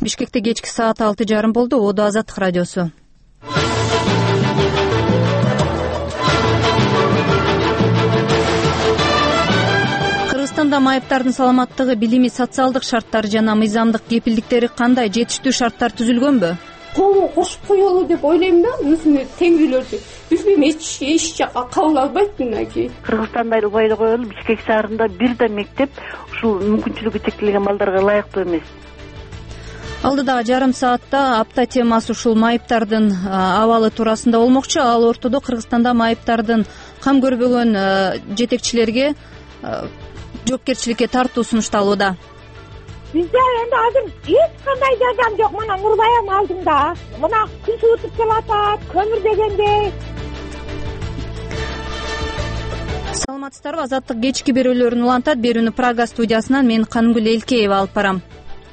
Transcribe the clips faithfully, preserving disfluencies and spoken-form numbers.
Бишкекте кечки саат алты жарым болду. Оодо Азаттык радиосу. Кыргызстанда майыптардын саламаттыгы, билими, социалдык шарттары жана мыйзамдык кепилдиктери кандай? Жетиштүү шарттар түзүлгөнбү? Колго кошуп коелу деп ойлойм да. Мисалы теңгүлөрдү билбейм, эч эч жакка кабыл албайт мынакей. Кыргызстанда убайда коелу, Бишкек шаарында бир да мектеп ушул мүмкүнчүлүгү чектелген балдарга ылайыктуу эмес. Алдыдагы жарым саатта апта темасы ушул майыптардын абалы туурасында болмокчу. Ал ортодо Кыргызстанда майыптардын кам көрбөгөн жетекчилерге жоопкерчиликке тартуу сунушталууда. Бизде эми азыр эч кандай жардам жок. Мына Нурбаян алдында. Мына күн суутуп келатат, көмүр дегендей. Саламатсыздарбы? Азаттык кечки берүүлөрүн улантат. Берүүнү Прага студиясынан мен Канымгүл Элкеева алып барам.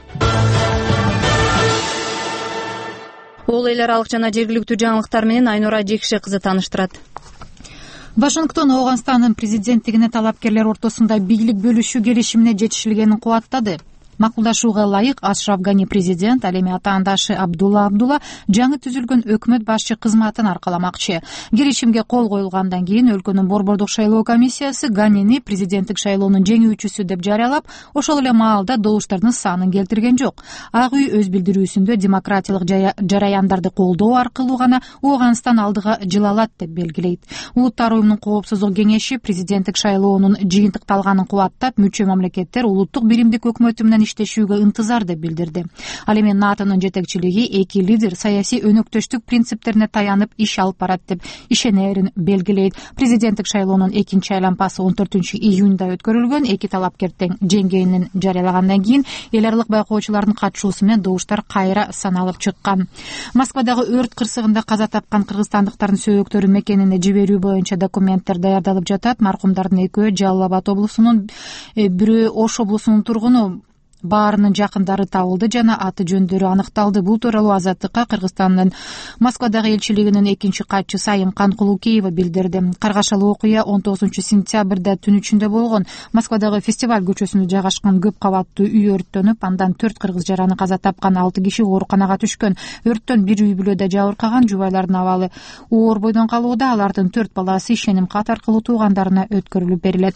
Ол эл аралык жана жергиликтүү жаңылыктар менен Айнура Жекше кызы тааныштырат. Вашингтон Ооганстандын президенттигине талапкерлер ортосунда бийлик бөлүшүү келишимине жетишилгенин кубаттады. Макулдашууга ылайык Ашраф Гани президент, ал эми атаандашы Абдулла Абдулла жаңы түзүлгөн өкмөт башчы кызматын аркаламакчы. Келишимге кол коюлгандан кийин өлкөнүн борбордук шайлоо комиссиясы Ганини президенттик шайлоонун жеңүүчүсү деп жарыялап, ошол эле маалда добуштардын санын келтирген жок. Ак үй өз билдирүүсүндө демократиялык жараяндарды колдоо аркылуу гана Ооганстан алдыга жыла алат деп белгилейт. Улуттар уюмунун коопсуздук кеңеши президенттик шайлоонун жыйынтыкталганын кубаттап, мүчө мамлекеттер улуттук биримдик өкмөтү менен иштешүүгө ынтызар деп билдирди. Ал эми НАТОнун жетекчилиги эки лидер саясий өнөктөштүк принциптерине таянып иш алып барат деп ишенерин белгилейт. Президенттик шайлоонун экинчи айланпасы он төртүнчү июнда өткөрүлгөн. Эки талапкер тең жеңгенин жарыялагандан кийин эл аралык байкоочулардын катышуусу менен добуштар кайра саналып чыккан. Москвадагы өрт кырсыгында каза тапкан кыргызстандыктардын сөөгөктөрү мекенине жиберүү боюнча документтер даярдалып жатат. Маркумдардын экөө Жалал Абад облусунун, бирөө Ош облусунун тургуну. Баарынын жакындары табылды жана аты жөндөрү аныкталды. Бул тууралуу Азаттыкка Кыргызстандын Москвадагы элчилигинин экинчи катчысы Айым Канкулукеева билдирди. Каргашалуу окуя он тогузунчу сентябрда түн ичинде болгон. Москвадагы Фестиваль көчөсүндө жайгашкан көп кабаттуу үй өрттөнүп, андан төрт кыргыз жараны каза тапкан, алты киши ооруканага түшкөн. Өрттөн бир үй бүлөдө жабыркаган. Жубайлардын абалы оор бойдон калууда. Алардын төрт баласы ишеним кат аркылуу туугандарына өткөрүлүп берилет.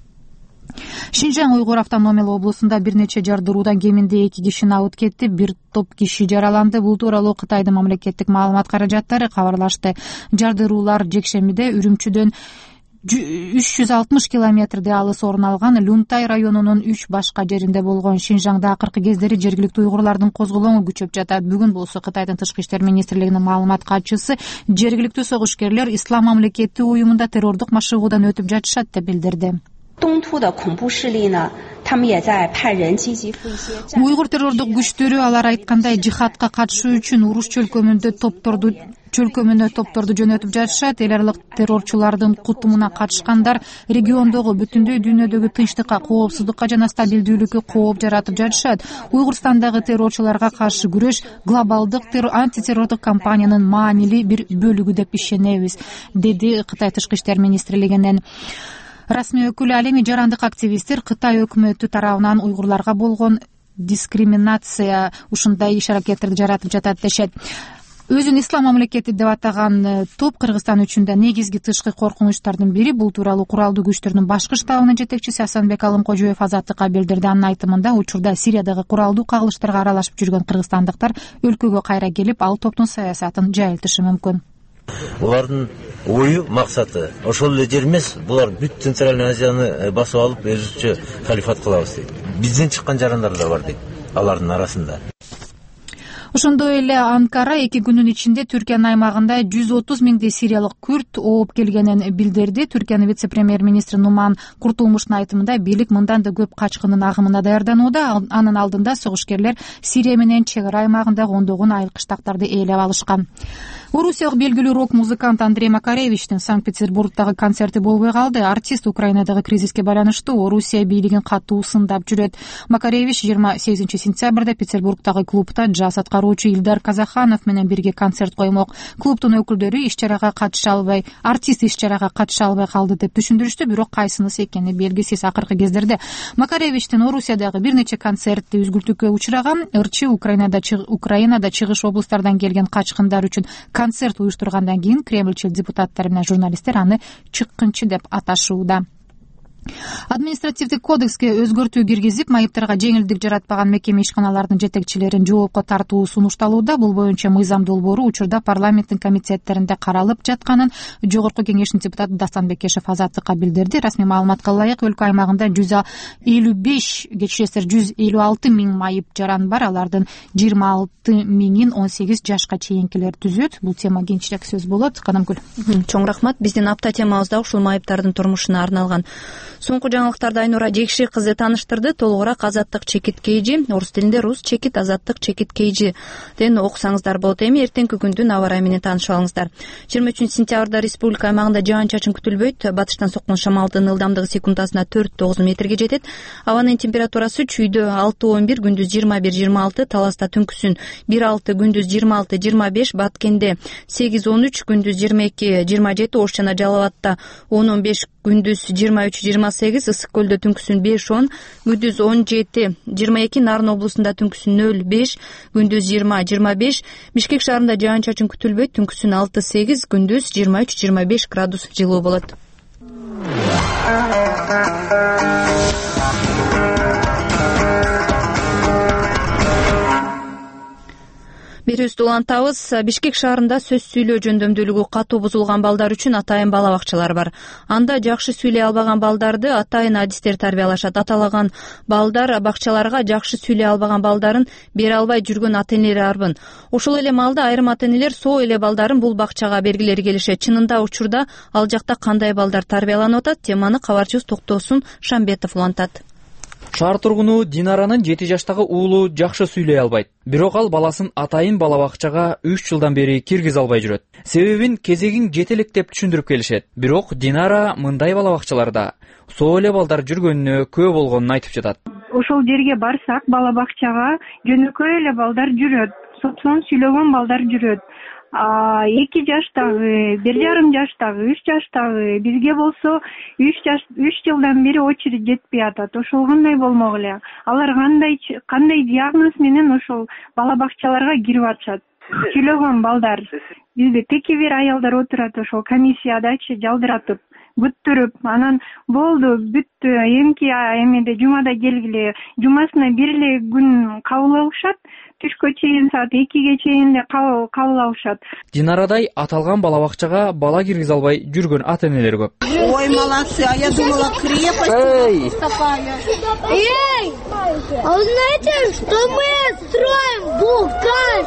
Шинжаң Уйгур автономиялык облусунда бир нече жардыруудан кеминде эки киши абыт кетти, бир топ киши жараланды. Бул тууралуу Кытайдын мамлекеттик маалымат каражаттары кабарлашты. Жардыруулар жекшембиде Үрүмчүдөн үч жүз алтымыш километрде алыс орун алган Люнтай районунун үч башка жеринде болгон. Шинжаңда акыркы кездери жергиликтүү уйгурлардын козголоңу күчөп жатат. Бүгүн болсо Кытайдын тышкы иштер министрлигинин маалымат катчысы жергиликтүү согушкерлер ислам мамлекети уюмунда террордук машыгуудан өтүп жатышат деп билдирди. Уйгур террордук күчтөрү, алар айткандай, жихадка катышуу үчүн уруш чөлкөмүндө топторду чөлкөмүнө топторду жөнөтүп жатышат. Эл аралык террорчулардын кутумуна катышкандар региондогу бүтүндөй дүйнөдөгү тынчтыкка, коопсуздукка жана стабилдүүлүккө кооп жаратып жатышат. Уйгурстандагы террорчуларга каршы күрөш глобалдык антитеррордук кампаниянын маанилүү бир бөлүгү деп ишенебиз, деди Кытай тышкы иштер министрлигинин расмий өкүлү. Ал эми жарандык активисттер Кытай өкмөтү тарабынан уйгурларга болгон дискриминация ушундай иш аракеттерди жаратып жатат дешет. Өзүн ислам мамлекети деп атаган топ Кыргызстан үчүн да негизги тышкы коркунучтардын бири. Бул тууралуу куралдуу күчтөрдүн башкы штабынын жетекчиси Асанбек Алымкожоев Азаттыкка билдирди. Анын айтымында, учурда Сириядагы куралдуу кагылыштарга аралашып жүргөн кыргызстандыктар өлкөгө кайра келип, ал топтун саясатын жайылтышы мүмкүн. Булардын ою, максаты ошол эле жер эмес, булар бүт Центральный Азияны басып алып, өзүчө халифат кылабыз дейт. Бизден чыккан жарандар да бар дейт алардын арасында. Ошондой эле Анкара эки күнүн ичинде Түркиянын аймагында жүз отуз миңдей сириялык күрд ооп келгенин билдирди. Түркиянын вице-премьер-министри Нуман Куртулмуштун айтымында, бийлик мындан да көп качкындын агымына даярданууда. Анын алдында согушкерлер Сирия менен чек ара аймагындагы ондогон айыл кыштактарды ээлеп алышкан. Орусиялык белгилүү рок-музыкант Андрей Макаревичтин Санкт-Петербургдагы концерти болбой калды. Артист Украинадагы кризиске байланыштуу Орусия бийлигин катуу сындап жүрөт. Макаревич жыйырма сегизинчи сентябрда Петербургдагы клубда жаз аткаруу чыгаруучу Илдар Казаханов менен бирге концерт коймок. Клубтун өкүлдөрү иш-чарага катыша албай, артист иш-чарага катыша албай калды деп түшүндүрүштү, бирок кайсынысы экени белгисиз. Акыркы кездерде Макаревичтин Орусиядагы бир нече концерти үзгүлтүүгө учураган. ырчы Украинада Украинада чыгыш облустардан келген качкындар үчүн концерт уюштургандан кийин Кремльчил депутаттар менен журналисттер аны чыккынчы деп аташууда. Административдик кодекске өзгөртүү киргизип, майыптарга жеңилдик жаратпаган мекеме ишканалардын жетекчилерин жоопко тартуу сунушталууда. Бул боюнча мыйзам долбоору учурда парламенттин комитеттеринде каралып жатканын Жогорку кеңештин депутаты Дастан Бекешев Азаттыкка билдирди. Расмий маалыматка ылайык, өлкө аймагында жүз элүү беш, кечиресиздер жүз элүү алты миң майып жаран бар. Алардын жыйырма алты миңин он сегиз жашка чейинкилер түзөт. Бул тема кийинчерээк сөз болот. Канамгүл. Чоң рахмат. Биздин апта темабызда ушул майыптардын турмушуна арналган. Соңку жаңылыктарды Айнура Жекши кызы тааныштырды. Толугураак Азаттык чекит кейжи, орус тилинде рус чекит Азаттык чекит кейжи ден окусаңыздар болот. Эми эртеңки күндүн аба ырайы менен таанышып алыңыздар. жыйырма үчүнчү сентябрда республика аймагында жаан-чачын күтүлбөйт. Батыштан соккон шамалдын ылдамдыгы секундасына төрт тогуз метрге жетет. Абанын температурасы чүйдө алты он бир, күндүз жыйырма бир жыйырма алты, таласта түнкүсүн бир алты, күндүз жыйырма алты жыйырма беш, Баткенде сегиз он үч, күндүз жыйырма эки жыйырма жети, Ош жана Жалал абадта он он беш, күндүз жыйырма үч жыйырма сегиз, Ысык көлдө түнкүсүн беш он, күндүз он жети жыйырма эки, Нарын облусунда түнкүсүн нөл беш, күндүз жыйырма жыйырма беш, Бишкек шаарында жаан-чачын күтүлбөйт, түнкүсүн алты сегиз, күндүз жыйырма үч жыйырма беш градус жылуу болот. Берүүбүздү улантабыз. Бишкек шаарында сөз сүйлөө жөндөмдүүлүгү катуу бузулган балдар үчүн атайын бала бакчалар бар. Анда жакшы сүйлөй албаган балдарды атайын адистер тарбиялашат. Аталаган балдар бакчаларга жакшы сүйлөй албаган балдарын бере албай жүргөн ата-энелер арбын. Ошол эле маалда айрым ата-энелер соо эле балдарын бул бакчага бергилери келишет. Чынында учурда ал жакта кандай балдар тарбияланып атат? Теманы кабарчыбыз Токтосун Шамбетов улантат. Шаар тургуну Динаранын жети жаштагы уулу жакшы сүйлөй албайт. Бирок ал баласын атайын бала бакчага үч жылдан бери киргизе албай жүрөт. Себебин кезегиң жете элек деп түшүндүрүп келишет. Бирок Динара мындай бала бакчаларда соо эле балдар жүргөнүнө күбө болгонун айтып жатат. Ошол жерге барсак, бала бакчага жөнөкөй эле балдар жүрөт. Сопсон сүйлөгөн балдар жүрөт. эки жаштагы, бир жарым жаштагы, үч жаштагы, бизге болсо үч жаш үч жылдан бери очередь жетпей атат. Ошол кандай болмок эле? Алар кандай кандай диагноз менен ошол бала бакчаларга кирип атышат? Сүйлөгөн балдар. Бизде теки бир аялдар отурат ошол комиссиядачы жалдыратып, бүттүрүп, анан болду, бүттү, эмки эмеде жумада келгиле, жумасына бир эле күн кабыл алышат. Түшкө чейин саат экиге чейин эле кабыл алышат. Динарадай аталган бала бакчага бала киргизе албай жүргөн ата-энелер көп. Ой, молодцы, а я думала, крепость. Эй! Эй! А вы знаете, что мы строим вулкан?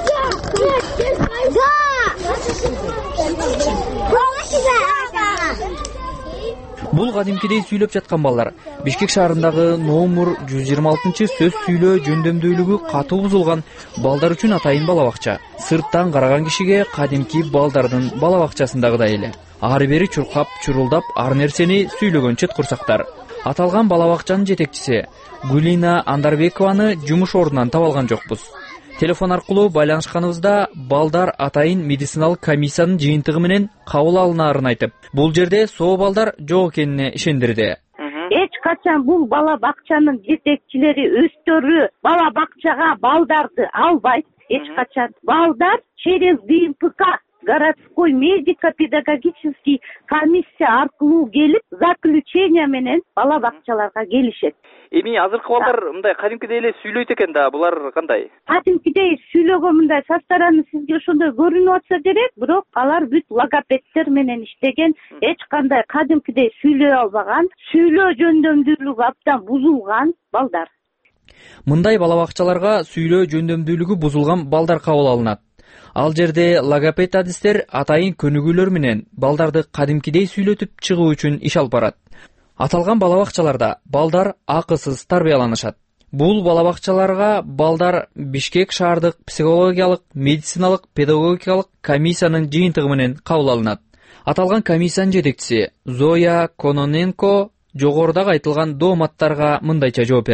Да! Бул кадимкидей сүйлөп жаткан балдар Бишкек шаарындагы номер жүз жыйырма алтынчы сөз сүйлөө жөндөмдүүлүгү катуу бузулган балдар үчүн атайын бала бакча. Сырттан караган кишиге кадимки балдардын бала бакчасындагыдай эле. Ары бери чуркап, чурулдап, ар нерсени сүйлөгөн чет курсактар. Аталган бала бакчанын жетекчиси Гулина Андарбекованы жумуш ордунан таба алган жокпуз. Телефон аркылуу байланышканыбызда балдар атайын медициналык комиссиянын жыйынтыгы менен кабыл алынаарын айтып, бул жерде соо балдар жок экенине ишендирди. Эч качан бул бала бакчанын жетекчилери өздөрү бала бакчага балдарды албайт. Эч качан балдар через ДМПК, городской медико-педагогический комиссия аркылуу келип, заключение менен бала бакчаларга келишет. Эми азыркы балдар мындай кадимкидей эле сүйлөйт экен да, булар кандай? Кадимкидей сүйлөгөн мындай со стороны сизге ошондой көрүнүп атса керек, бирок алар бүт логопедтер менен иштеген, эч кандай кадимкидей сүйлөй албаган, сүйлөө жөндөмдүүлүгү абдан бузулган балдар. Мындай бала бакчаларга сүйлөө жөндөмдүүлүгү бузулган балдар кабыл алынат. Ал жерде логопед адистер атайын көнүгүүлөр менен балдарды кадимкидей сүйлөтүп чыгуу үчүн иш алып барат. Аталган бала бакчаларда балдар акысыз тарбияланышат. Бул бала бакчаларга балдар Бишкек шаардык психологиялык, медициналык, педагогикалык комиссиянын жыйынтыгы менен кабыл алынат. Аталган комиссиянын жетекчиси Зоя Кононенко жогорудагы айтылган дооматтарга мындайча жооп берди.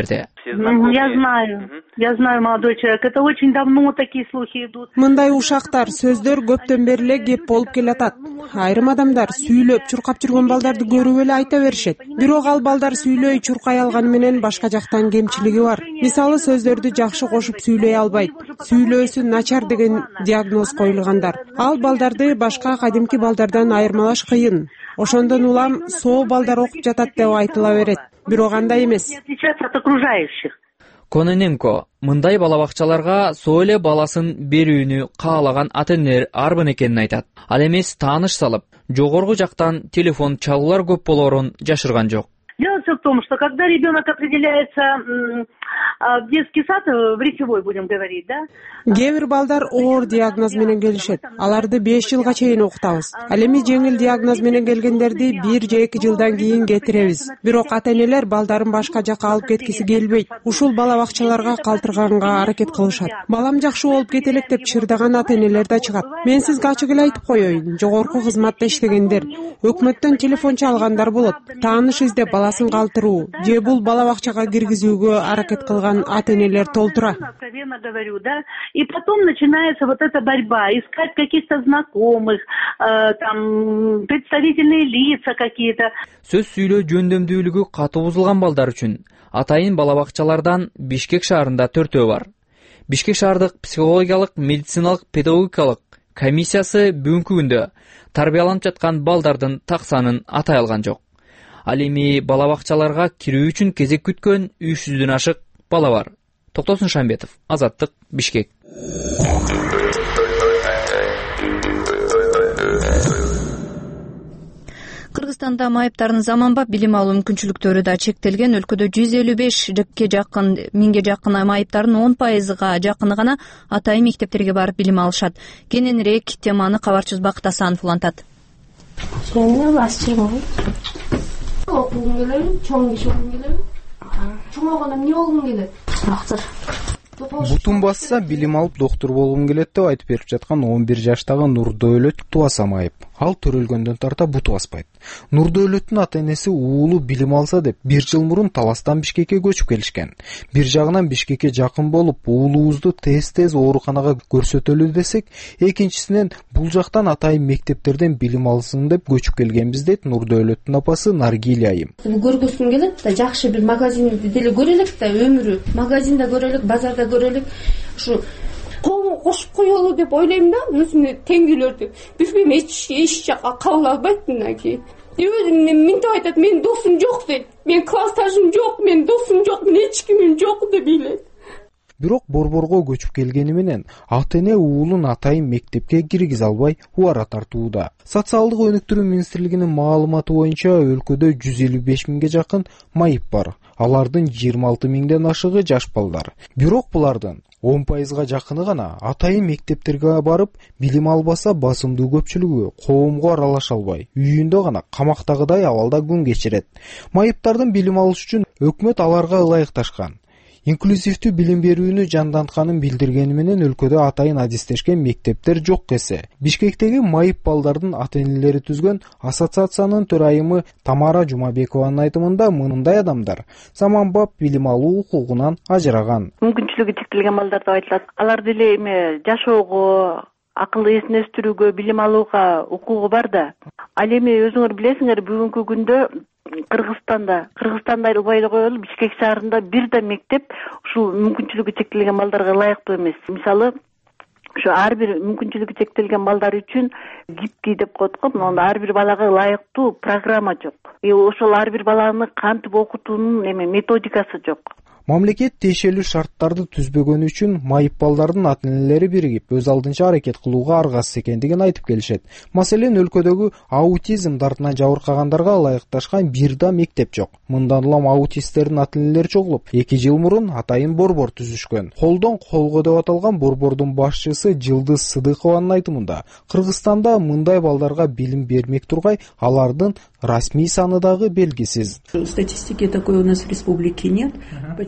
Я знаю, я знаю, молодой человек, это очень давно такие слухи идут. Мындай ушактар, сөздөр көптөн бери эле кеп болуп келатат. Айрым адамдар сүйлөп, чуркап жүргөн балдарды көрүп эле айта беришет. Бирок ал балдар сүйлөй, чуркай алганы менен башка жактан кемчилиги бар. Мисалы сөздөрдү жакшы кошуп сүйлөй албайт. Сүйлөөсү начар деген диагноз коюлгандар. Ал балдарды башка кадимки балдардан айырмалаш кыйын. Ошондон улам соо балдар окуп жатат деп айтыла берет. Бирок андай эмес. Кононенко мындай бала бакчаларга соо эле баласын берүүнү каалаган ата энелер арбын экенин айтат. Ал эмес тааныш салып, жогорку жактан телефон чалуулар көп болоорун жашырган жок. Дело все в том, что когда ребенок определяется в детский сад, в речевой будем говорить, да? Кээ бир балдар оор диагноз менен келишет. Аларды беш жылга чейин окутабыз. Ал эми жеңил диагноз менен келгендерди бир же эки жылдан кийин кетиребиз. Бирок ата-энелер балдарын башка жакка алып кеткиси келбейт. Ушул бала бакчаларга калтырганга аракет кылышат. Балам жакшы болуп кетелек деп чырдаган ата-энелер да чыгат. Мен сизге ачык эле айтып коеюн. Жогорку кызматта иштегендер, өкмөттөн телефон чалгандар болот. Тааныш издеп баласын калтыруу же бул бала бакчага киргизүүгө аракет кылган ата-энелер толтура. И потом начинается вот эта борьба, искать каких-то знакомых, э, там, представительные лица какие-то. Сөз сүйлөө жөндөмдүүлүгү катуу бузулган балдар үчүн атайын бала бакчалардан Бишкек шаарында төртөө бар. Бишкек шаардык психологиялык, медициналык, педагогикалык комиссиясы бүгүнкү күндө тарбияланып жаткан балдардын так санын атай алган жок. Ал эми бала бакчаларга кирүү үчүн кезек күткөн үч жүздөн ашык бала бар. Токтосун Шамбетов, Азаттык, Бишкек. Кыргызстанда майыптардын заманбап билим алуу мүмкүнчүлүктөрү да чектелген. Өлкөдө жүз элүү бешке жакын, миңге жакын майыптардын он пайызга жакыны гана атайын мектептерге барып билим алышат. Кененирээк теманы кабарчыбыз Бакыт Асанов улантат. Окугум келеби, чоң киши болгум келеби? Чоң болгондо эмне болгум келет? Доктор. Бутун басса билим алып доктор болгум келет деп айтып берип жаткан он бир жаштагы Нурдөөлөт Туаса майып. Ал төрөлгөндөн тарта буту баспайт. Нурдөөлөттүн ата-энеси уулу билим алса деп бир жыл мурун Таластан Бишкекке көчүп келишкен. Бир жагынан Бишкекке жакын болуп, уулубузду тез-тез ооруканага көрсөтөлү десек, экинчисинен бул жактан атайын мектептерден билим алсын деп көчүп келгенбиз дейт Нурдөөлөттүн апасы Наргиля айым. Көргүсүм келет да, жакшы бир магазинди деле көрөлүк да, өмүрү, магазинда көрөлүк, базарда көрөлүк. Ушу коомго кошуп коелу деп ойлойм да, өзүмө теңдүүлөрдү. Билбейм, эч эч жакка кабыл албайт мындан кийин. Өзүм мынтип айтат, менин досум жок дейт. Мен классташым жок, менин досум жок, мен эч кимим жок деп билет. Бирок борборго көчүп келгени менен ата-эне уулун атайын мектепке киргизе албай убара тартууда. Социалдык өнүктүрүү министрлигинин маалыматы боюнча өлкөдө жүз элүү беш миңге жакын майып бар. Алардын жыйырма алты миңден ашыгы жаш балдар. Бирок булардын он пайызга жакыны гана атайын мектептерге барып билим албаса, басымдуу көпчүлүгү коомго аралаша албай, үйүндө гана камактагыдай абалда күн кечирет. Майыптардын билим алышы үчүн өкмөт аларга ылайыкташкан. Инклюзивдүү билим берүүнү жандантканын билдиргени менен өлкөдө атайын адистешкен мектептер жок эсе. Бишкектеги майып балдардын ата-энелери түзгөн ассоциациянын төрайымы Тамара Жумабекованын айтымында мындай адамдар заманбап билим алуу укугунан ажыраган. Мүмкүнчүлүгү чектелген балдар деп айтылат. Алар деле эми жашоого, акыл эсин өстүрүүгө, билим алууга укугу бар да. Ал эми өзүңөр билесиңер, бүгүнкү күндө Кыргызстанда, Кыргызстанда албай эле коелу, Бишкек шаарында бир да мектеп ушул мүмкүнчүлүгү чектелген балдарга ылайыктуу эмес. Мисалы, ошо ар бир мүмкүнчүлүгү чектелген балдар үчүн гибкий деп коет го, мында ар бир балага ылайыктуу программа жок. И ошол ар бир баланы кантип окутуунун эме методикасы жок. Мамлекет тиешелүү шарттарды түзбөгөнү үчүн майып балдардын ата-энелери биригип өз алдынча аракет кылууга аргасыз экендигин айтып келишет. Маселен, өлкөдөгү аутизм дартынан жабыркагандарга ылайыкташкан бир да мектеп жок. Мындан улам аутисттердин ата-энелери чогулуп, эки жыл мурун атайын борбор түзүшкөн. Колдон колго деп аталган борбордун башчысы Жылдыз Сыдыкованын айтымында, Кыргызстанда мындай балдарга билим бермек тургай, алардын расмий саны дагы белгисиз. Статистики такой у нас в республике нет. Почему?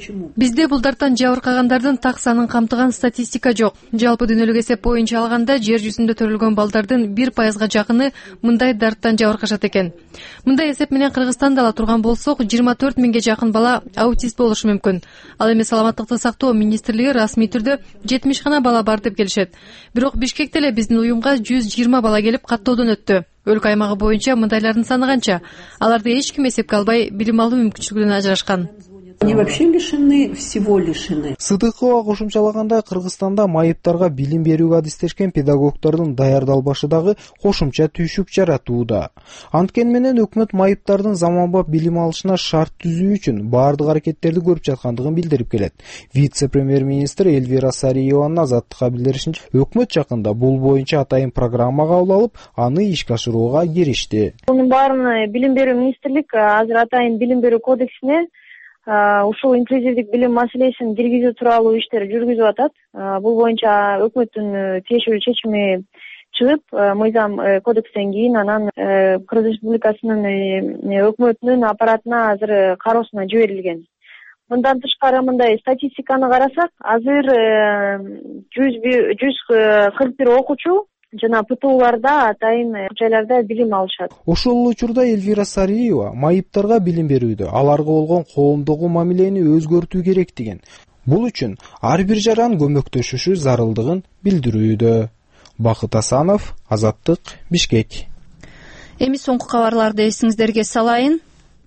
Бизде булдардан жабыркагандардын так санын камтыган статистика жок. Жалпы дүйнөлүк эсеп боюнча алганда жер жүзүндө төрөлгөн балдардын бир пайызга жакыны мындай дарттан жабыркашат экен. Мындай эсеп менен Кыргызстанда ала турган болсок, жыйырма төрт миңге жакын бала аутист болушу мүмкүн. Ал эми саламаттыкты сактоо министрлиги расмий түрдө жетимиш гана бала бар деп келишет. Бирок Бишкекте эле биздин уюмга жүз жыйырма бала келип каттоодон өттү. Өлкө аймагы боюнча мындайлардын саны канча? Аларды эч ким эсепке албай билим алуу мүмкүнчүлүгүнөн ажырашкан. Они вообще лишены, всего лишены. Сыдыкова кошумчалаганда, Кыргызстанда майыптарга билим берүүгө адистешкен педагогдордун даярдалбашы дагы кошумча түйшүк жаратууда. Анткени менен өкмөт майыптардын заманбап билим алышына шарт түзүү үчүн баардык аракеттерди көрүп жаткандыгын билдирип келет. Вице-премьер-министр Эльвира Сариеванын Азаттыкка билдиришинче, өкмөт жакында бул боюнча атайын программа кабыл алып, аны ишке ашырууга киришти. Мунун баарын билим берүү министрлик азыр атайын билим берүү кодексине ушул инклюзивдик билим маселесин киргизүү тууралуу иштер жүргүзүп атат. Бул боюнча өкмөттүн тиешелүү чечими чыгып, мыйзам кодекстен кийин анан Кыргыз Республикасынын өкмөтүнүн аппаратына азыр кароосуна жиберилген. Мындан тышкары мындай статистиканы карасак, азыр жүз кырк бир окуучу жана ПТУларда атайын жайларда билим алышат. Ошол учурда Эльвира Сариева майыптарга билим берүүдө аларга болгон коомдогу мамилени өзгөртүү керек деген. Бул үчүн ар бир жаран көмөктөшүшү зарылдыгын билдирүүдө. Бакыт Асанов, Азаттык, Бишкек. Эми соңку кабарларды эсиңиздерге салайын.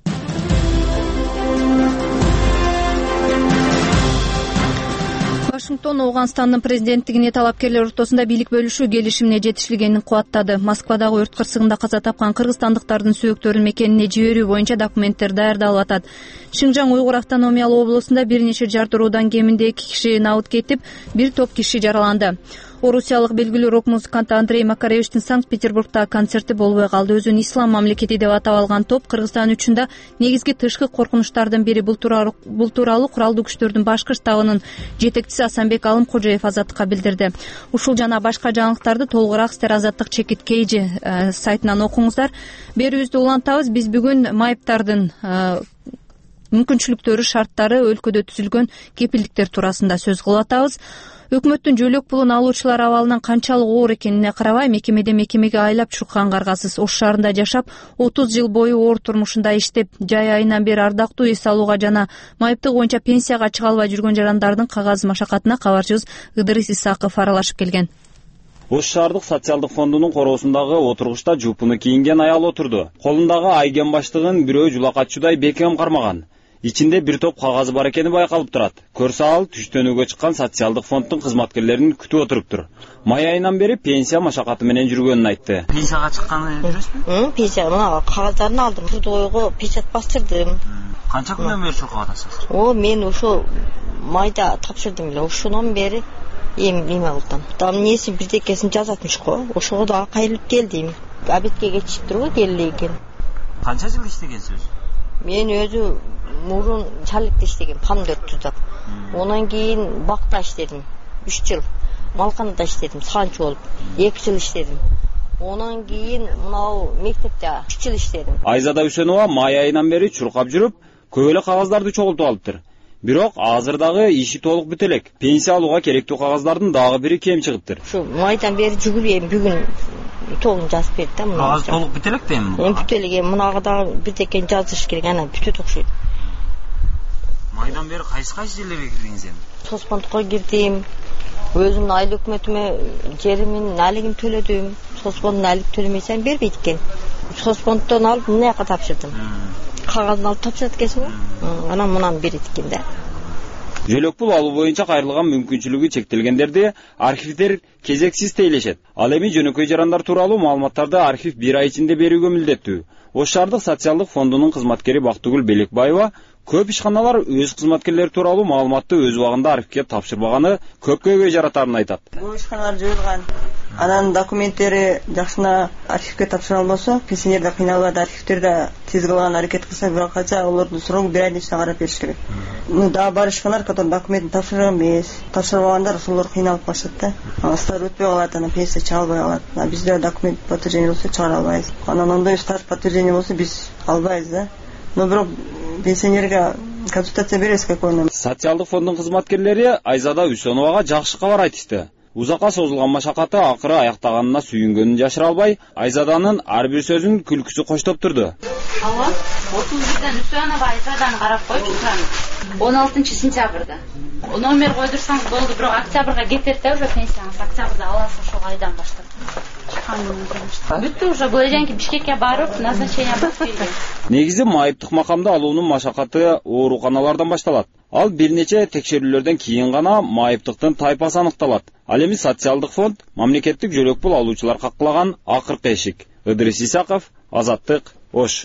Вашингтон Ооганстандын президенттигине талапкерлер ортосунда бийлик бөлүшүү келишимине жетишилгенин кубаттады. Москвадагы өрт кырсыгында каза тапкан кыргызстандыктардын сөөктөрүн мекенине жиберүү боюнча документтер даярдалып атат. Шинжаң Уйгур автономиялуу облусунда бир нече жардыруудан кеминде эки киши набыт кетип, бир топ киши жараланды. Орусиялык белгилүү рок-музыкант Андрей Макаревичтин Санкт-Петербургдагы концерти болбой калды. Өзүн ислам мамлекети деп атап алган топ Кыргызстан үчүн да негизги тышкы коркунучтардын бири. Бул тууралуу куралдуу күчтөрдүн башкы штабынын жетекчиси Асанбек Алымкожоев Азаттыкка билдирди. Ушул жана башка жаңылыктарды толугураак сиздер Азаттык чекит кейжи сайтынан окуңуздар. Берүүбүздү улантабыз. Биз бүгүн майыптардын мүмкүнчүлүктөрү, шарттары, өлкөдө түзүлгөн кепилдиктер туурасында сөз кылып атабыз. Өкмөттүн жөлөк пулун алуучулар абалынан канчалык оор экенине карабай, мекемеде мекемеге айлап чуркканга аргасыз. Ош шаарында жашап, отуз жыл бою оор турмушунда иштеп, жай айынан бери ардактуу эс алууга жана майыптык боюнча пенсияга чыга албай жүргөн жарандардын кагаз машакатына кабарчыбыз Ыдырыс Исаков аралашып келген. Ош шаардык социалдык фондунун короосундагы отургучта жупуну кийинген аял отурду. Колундагы айген баштыгын бирөө жулакатчудай бекем кармаган. Ичинде бир топ кагазы бар экени байкалып турат. Көрсө ал түштөнүүгө чыккан социалдык фонддун кызматкерлерин күтүп отуруптур. Май айынан бери пенсия машакаты менен жүргөнүн айтты. Пенсияга чыкканы жүрөсүзбү? Пенсия мына кагаздарын алдым. Трудовойго печать бастырдым. Канча күндөн бери чуркап атасыз? О, мен ошо майда тапшырдым эле. Ошондон бери эми неме кылдым. Там несин бирдекесин жазатмыш го. Ошого да кайрылып келдим. Абетке кетип тургу келе экен. Канча жыл иштегенсиз? Мен өзү мурун чалыкта иштегем, Памдөртүдө. Онан кийин бакта иштедим үч жыл. Малканада иштедим, саанчы болуп. эки жыл иштедим. Онан кийин мынау мектепте үч жыл иштедим. Айзада Үсөнова май айынан бери чуркап жүрүп, көп эле кагаздарды чогултуп алыптыр. Бирок азыр дагы иши толук бүтө элек. Пенсия алууга керектүү кагаздардын дагы бири кем чыгыптыр. Ушу майдан бери жүгүрөйм, бүгүн толук жазып берди да, мына. Кагаз толук бүтө элек дейм. Бүтө элек, мынага да бирдекен жазыш керек, анан бүтөт окшойт. Майдан бери кайсы кайсы жерлерге кирдиңиз эми? Соспондукка кирдим. Өзүмдүн айлык өкмөтүмө жеримин налигин төлөдүм. Соспондун айлык төлөмөйсөң бербейт экен. Соспонддон алып мына жака тапшырдым. Кагазын алып тапшырат экенсиң го. Анан мынаны берет экен да. Жөлөк пул алуу боюнча кайрылган мүмкүнчүлүгү чектелгендерди архивдер кезексиз тейлешет. Ал эми жөнөкөй жарандар тууралуу маалыматтарды архив бир ай ичинде берүүгө милдеттүү. Ош шаардык социалдык фондунун кызматкери Бактыгүл Белекбаева көп ишканалар өз кызматкерлери тууралуу маалыматты өз убагында архивге тапшырбаганы көп көйгөй жаратарын айтат. Бул ишканалар жойулган. Анан документтери жакшына архивге тапшыра албаса, пенсионерде кыйналбайды, архивтерде тез кылган аракет кылса, бирок кача алардын срогу бир айдын ичинде карап бериш керек. Ну да бар ишканалар, которые документин тапшырган эмес, тапшырбагандар ошолор кыйналып калышат да. Стаж өтпөй калат, анан пенсия чыга албай калат. А бизде документ подтверждение болсо чыгара албайбыз. Анан ондой стаж подтверждение болсо биз албайбыз да. Но бирок пенсионерге консультация беребиз, какой нам. Социалдык фонддун кызматкерлери Айзада Үсөновага жакшы кабар айтышты. Узакка созулган машакаты акыры аяктаганына сүйүнгөнүн жашыра албай, Айзаданын ар бир сөзүн күлкүсү коштоп турду. Алло, отуз бирден Үсөнова Айзаданы карап койчу турам. он алтынчы сентябрда. Номер койдурсаң болду, бирок октябрга кетет да, уже пенсияңыз октябрда аласыз ошол айдан баштап. Бүттү уже бөлөжөнки Бишкекке барып, назначение басып келген. Негизи майыптык макамды алуунун машакаты ооруканалардан башталат. Ал бир нече текшерүүлөрдөн кийин гана майыптыктын тайпасы аныкталат. Ал эми социалдык фонд мамлекеттик жөлөк пул алуучулар каккылаган акыркы эшик. Ыдырыс Исаков, Азаттык, Ош.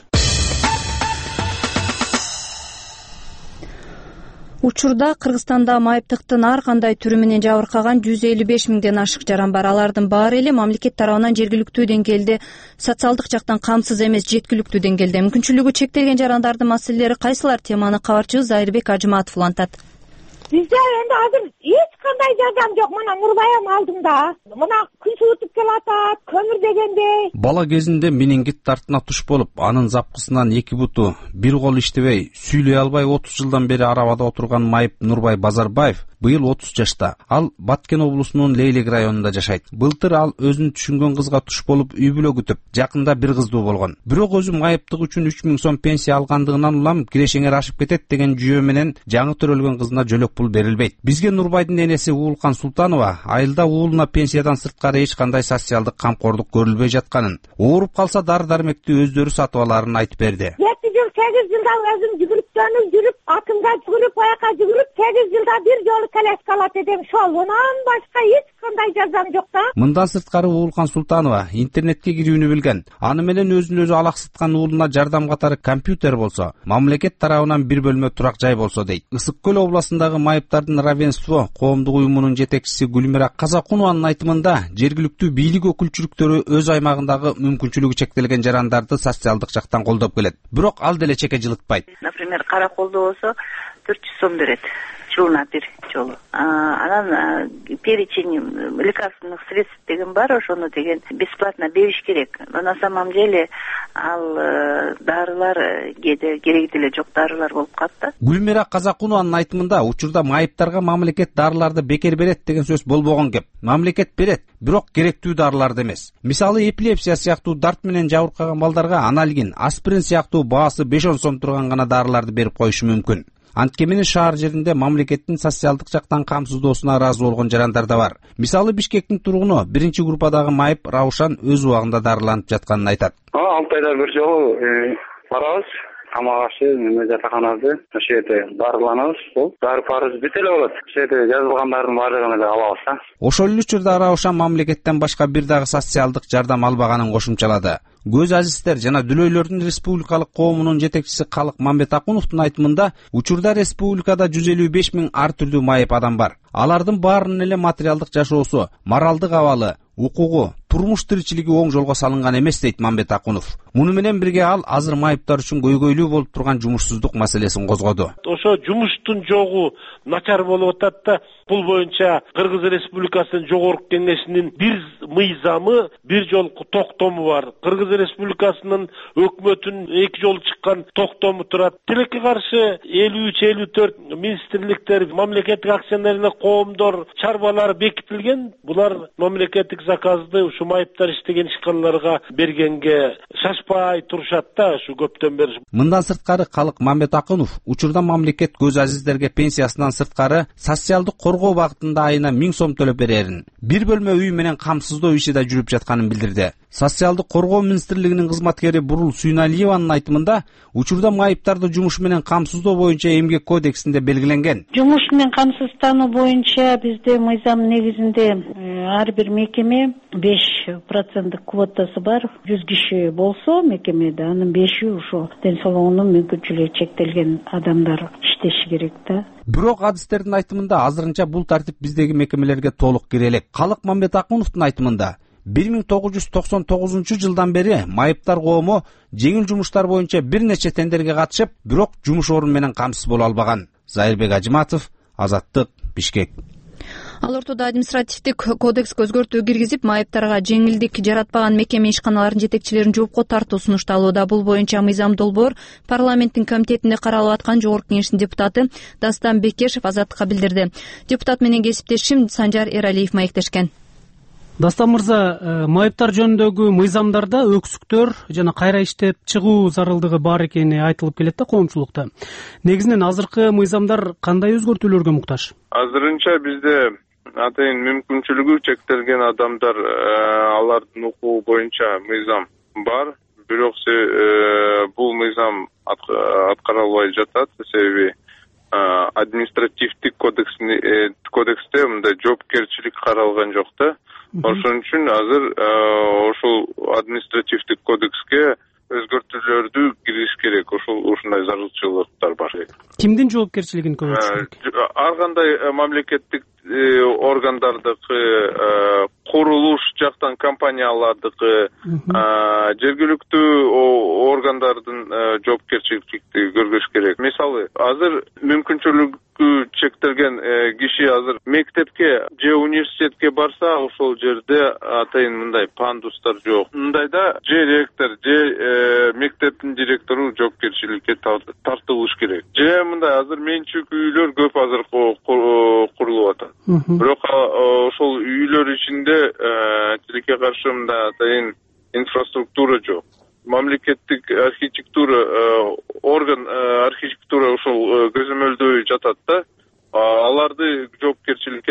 Учурда Кыргызстанда майыптыктын ар кандай түрү менен жабыркаган жүз элүү беш миңден ашык жаран бар. Алардын баары эле мамлекет тарабынан жергиликтүү деңгээлде социалдык жактан камсыз эмес, жеткиликтүү деңгээлде. Мүмкүнчүлүгү чектелген жарандардын маселелери кайсылар? Теманы кабарчыбыз Зайырбек Ажыматов улантат. Бизде энди азыр эч кандай жардам жок. Мына Нурбайым алдымда. Мына күн суутуп келатат, көмүр дегендей. Бала кезинде менингит тартына туш болуп, анын запкысынан эки буту, бир кол иштебей, сүйлөй албай отуз жылдан бери арабада отурган майып Нурбай Базарбаев быйыл отуз жашта. Ал Баткен облусунун Лейлек районунда жашайт. Былтыр ал өзүн түшүнгөн кызга туш болуп, үй бүлө күтүп, жакында бир кыздуу болгон. Бирок өзү майыптык үчүн үч миң сом пенсия алгандыгынан улам кирешеңер ашып кетет деген жүйө менен жаңы төрөлгөн кызына жөлөк пул берилбейт. Бизге Нурбайдын энеси Уулкан Султанова айылда уулуна пенсиядан сырткары эч кандай социалдык камкордук көрүлбөй жатканын, ооруп калса дары-дармекти өздөрү сатып аларын айтып берди. жети жыл, сегиз жылда өзүм жүгүрүптөнүп жүрүп, атымга жүгүрүп, аяка жүгүрүп, сегиз жылда бир жолу коляска алат эдем. Шол, онан башка эч кандай жазам жок да. Мындан сырткары Уулкан Султанова интернетке кирүүнү билген. Аны менен өзүн өзү алаксыткан уулуна жардам катары компьютер болсо, мамлекет тарабынан бир бөлмө турак жай болсо дейт. Ысык көл областындагы майыптардын равенство коомдук уюмунун жетекчиси Гүлмира Казакунованын айтымында, жергиликтүү бийлик өкүлчүлүктөрү өз аймагындагы мүмкүнчүлүгү чектелген жарандарды социалдык жактан колдоп келет. Бирок ал деле чеке жылытпайт. Например, караколдо болсо төрт жүз сом берет. Жылына бир жолу. Анан перечень лекарственных средств деген бар, ошону деген бесплатно бериш керек. Но на самом деле ал дарылар кээде керек деле жок дарылар болуп калат да. Гүлмира Казакунованын айтымында, учурда майыптарга мамлекет дарыларды бекер берет деген сөз болбогон кеп. Мамлекет берет, бирок керектүү дарыларды эмес. Мисалы, эпилепсия сыяктуу дарт менен жабыркаган балдарга анальгин, аспирин сыяктуу баасы беш он сом турган гана дарыларды берип коюшу мүмкүн. Анткени шаар жеринде мамлекеттин социалдык жактан камсыздоосуна ыраазы болгон жарандар да бар. Мисалы, Бишкектин тургуну биринчи группадагы майып Раушан өз убагында дарыланып жатканын айтат. алты айда бир жолу барабыз. Тамак ашы, жатаканабызды ошол жерде дарыланабыз. Бул дары парыз бүт эле болот. Ошол жерде жазылгандардын баардыгын эле алабыз да. Ошол эле учурда Раушан мамлекеттен башка бир дагы социалдык жардам албаганын кошумчалады. Көз азиздер жана дүлөйлөрдүн республикалык коомунун жетекчиси Калык Мамбет Акуновдун айтымында, учурда республикада жүз элүү беш миң ар түрдүү майып адам бар. Алардын баарынын эле материалдык жашоосу, моралдык абалы, укугу, турмуш тиричилиги оң жолго салынган эмес дейт Мамбет Акунов. Муну менен бирге ал азыр майыптар үчүн көйгөйлүү болуп турган жумушсуздук маселесин козгоду. Ошо жумуштун жогу начар болуп атат да, бул боюнча Кыргыз Республикасынын жогорку кеңешинин бир мыйзамы, бир жолку токтому бар. Кыргыз Республикасынын өкмөтүнүн эки жолу чыккан токтому турат. Тилекке каршы элүү үч элүү төрт министрликтер, мамлекеттик акционерлик коомдор, чарбалар бекитилген. Булар мамлекеттик заказды ушу майыптар иштеген ишканаларга бергенге шашпай турушат да, ушу көптөн бери. Мындан сырткары Калык Мамбет Акунов учурда мамлекет көз азиздерге пенсиясынан сырткары социалдык коргоо багытында айына миң сом төлөп берерин, бир бөлмө үй менен камсыздоо иши да жүрүп жатканын билдирди. Социалдык коргоо министрлигинин кызматкери Бурул Сүйналиеванын айтымында, учурда майыптарды жумуш менен камсыздоо боюнча эмгек кодексинде белгиленген. Жумуш менен камсыздануу боюнча бизде мыйзам негизинде ар бир мекеме беш проценттик квотасы бар. жүз киши болсо мекемеде, анын беши ушо ден соолугунун мүмкүнчүлүгү чектелген адамдар иштеши керек да. Бирок адистердин айтымында азырынча бул тартип биздеги мекемелерге толук кире элек. Калык Мамбет Акуновдун айтымында, бир миң тогуз жүз токсон тогузунчу жылдан бери майыптар коому жеңил жумуштар боюнча бир нече тендерге катышып, бирок жумуш орун менен камсыз боло албаган. Зайырбек Ажыматов, Азаттык, Бишкек. ал ортодо административдик кодекске өзгөртүү киргизип, майыптарга жеңилдик жаратпаган мекеме ишканаларынын жетекчилерин жоопко тартуу сунушталууда. Бул боюнча мыйзам долбоор парламенттин комитетинде каралып аткан Жогорку Кеңештин депутаты Дастан Бекешев Азаттыкка билдирди. Депутат менен кесиптешим Санжар Эралиев маектешкен. Дастан мырза, майыптар жөнүндөгү мыйзамдарда өксүктөр жана кайра иштеп чыгуу зарылдыгы бар экени айтылып келет да коомчулукта. Негизинен азыркы мыйзамдар кандай өзгөртүүлөргө муктаж? Азырынча бизде атайын мүмкүнчүлүгү чектелген адамдар алардын укугу боюнча мыйзам бар, бирок бул мыйзам аткарылбай жатат, себеби административдик кодексте мындай жоопкерчилик каралган жок да. Ошон үчүн азыр ошол административдик кодекске өзгөртүүлөрдү киргизиш керек. Ошол ушундай зарылчылыктар бар. Кимдин жоопкерчилигин көбөйтүш керек? Ар кандай мамлекеттик органдардыкы, курулуш жактан компаниялардыкы, жергиликтүү органдардын жоопкерчиликти көргөзүш керек. Мисалы, азыр мүмкүнчүлүгү чектелген киши азыр мектепке же университетке барса, ошол жерде атайын мындай пандустар жок. Мындайда же ректор, же мектептин директору жоопкерчиликке тартылыш керек. Же мындай азыр менчик үйлөр көп азыр курулуп атат. Бирок ошол үйлөр ичинде тилекке каршы мындай атайын инфраструктура жок. Мамлекеттик архитектура орган архитектура ошол көзөмөлдөй жатат да. Аларды жоопкерчиликке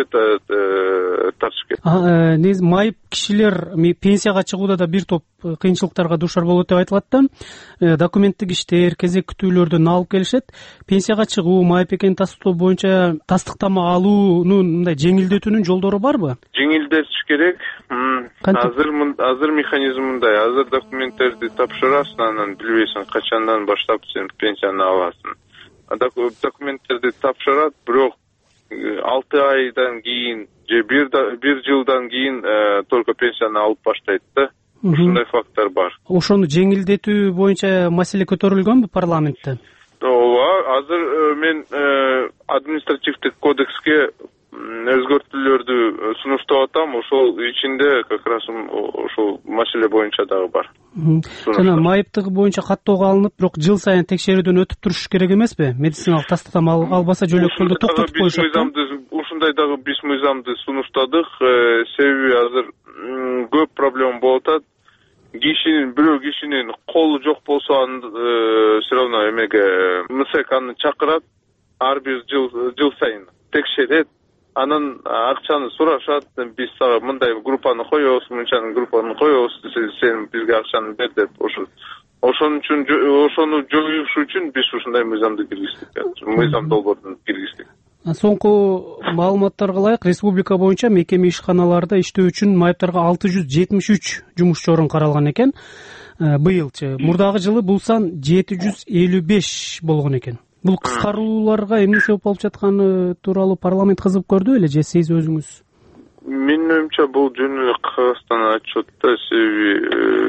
тартыш керек. Негизи майып кишилер пенсияга чыгууда да бир топ кыйынчылыктарга дуушар болот деп айтылат да. Документтик иштер, кезек күтүүлөрдөн алып келишет. Пенсияга чыгуу, майып экенин тастыктоо боюнча тастыктама алуунун мындай жеңилдетүүнүн жолдору барбы? Жеңилдетиш керек. Азыр азыр механизм мындай. Азыр документтерди тапшырасың, анан билбейсиң качандан баштап сен пенсияны аласың. Документтерди тапшырат, бирок алты айдан кийин же бир жылдан кийин только пенсияны алып баштайт да. Ушундай факттар бар. Ошону жеңилдетүү боюнча маселе көтөрүлгөнбү парламентте? Ооба, азыр мен административдик кодекске өзгөртүүлөрдү сунуштап атам. Ошол ичинде как раз ошол маселе боюнча дагы бар. Жана майыптыгы боюнча каттоого алынып, бирок жыл сайын текшерүүдөн өтүп туруш керек эмеспи? Медициналык тастыктама албаса жөлөккөлдө токтотуп коюшат. Ушундай дагы биз мыйзамды сунуштадык, себеби азыр көп проблема болуп атат. Кишинин бирөө кишинин колу жок болсо аны все равно эмеге МСЭК аны чакырат, ар бир жыл жыл сайын текшерет. Анан акчаны сурашат, биз сага мындай группаны коебуз, мынчанын группаны коебуз, сен бизге акчаны бер деп. Ошон үчүн ошону жоюш үчүн биз ушундай мыйзамды киргиздик. Мыйзам долбоорун киргиздик. Соңку маалыматтарга ылайык, республика боюнча мекеме ишканаларда иштөө үчүн майыптарга алты жүз жетимиш үч жумушчу орун каралган экен. Быйылчы, мурдагы жылы бул сан жети жүз элүү беш болгон экен. Бул кыскарууларга эмне себеп болуп жатканы тууралуу парламент кызыгып көрдү беле же сиз өзүңүз? Менин оюмча бул жөн эле кагаздан отчет да, себеби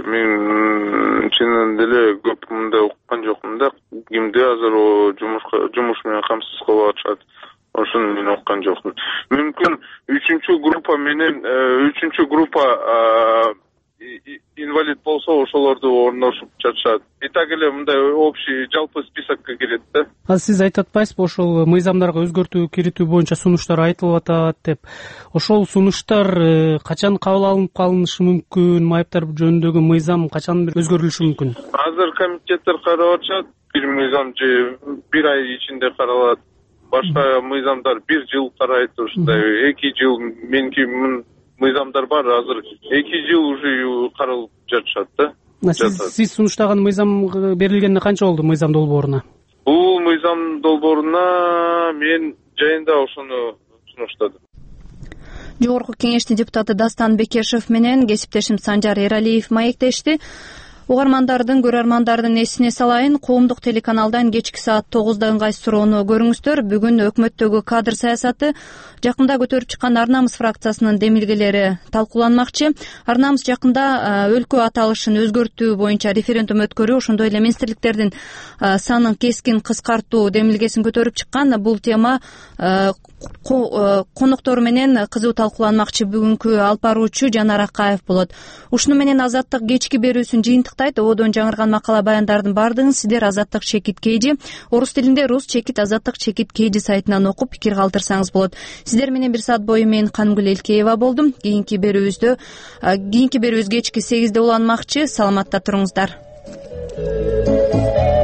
мен чынын деле көп мындай уккан жокмун да. Кимди азыр жумушка жумуш менен камсыз кылып атышат, ошону мен уккан жокмун. Мүмкүн үчүнчү группа менен үчүнчү группа инвалид болсо ошолорду орношуп жатышат. И так эле мындай общий жалпы списокко кирет да. Азыр сиз айтып атпайсызбы, ошол мыйзамдарга өзгөртүү киритүү боюнча сунуштар айтылып атат деп. Ошол сунуштар качан кабыл алынып калынышы мүмкүн? Майыптар жөнүндөгү мыйзам качан өзгөрүлүшү мүмкүн? Азыр комитеттер карап атышат. Бир мыйзам же бир ай ичинде каралат. Башка мыйзамдар бир жыл карайт, ушундай эки жыл. Меники мыйзамдар бар, азыр эки жыл уже каралып жатышат да. Сиз сунуштаган мыйзам берилгенине канча болду мыйзам долбооруна? Бул мыйзам долбооруна мен жайында ошону сунуштадым. Жогорку Кеңештин депутаты Дастан Бекешев менен кесиптешим Санжар Эралиев маектешти. Угармандардын, көрөрмандардын эсине салайын, коомдук телеканалдан кечки саат тогузда ыңгайсыз суроону көрүңүздөр. Бүгүн өкмөттөгү кадр саясаты жакында көтөрүп чыккан Ар намыс фракциясынын демилгелери талкууланмакчы. Ар намыс жакында өлкө аталышын өзгөртүү боюнча референдум өткөрүү, ошондой эле министрликтердин санын кескин кыскартуу демилгесин көтөрүп чыккан. Бул тема коноктору менен кызуу талкууланмакчы бүгүнкү алып баруучу Жанар Акаев болот. Ушуну менен Азаттык кечки берүүсүн жыйынтыктайт. Ободон жаңырган макала баяндардын баардыгын сиздер Азаттык чекит кейжи орус тилинде рус чекит азаттык чекит кейжи сайтынан окуп пикир калтырсаңыз болот. Сиздер менен бир саат бою мен Канымгүл Элкеева болдум. Кийинки берүүбүздө кийинки берүүбүз кечки сегизде уланмакчы. Саламатта туруңуздар.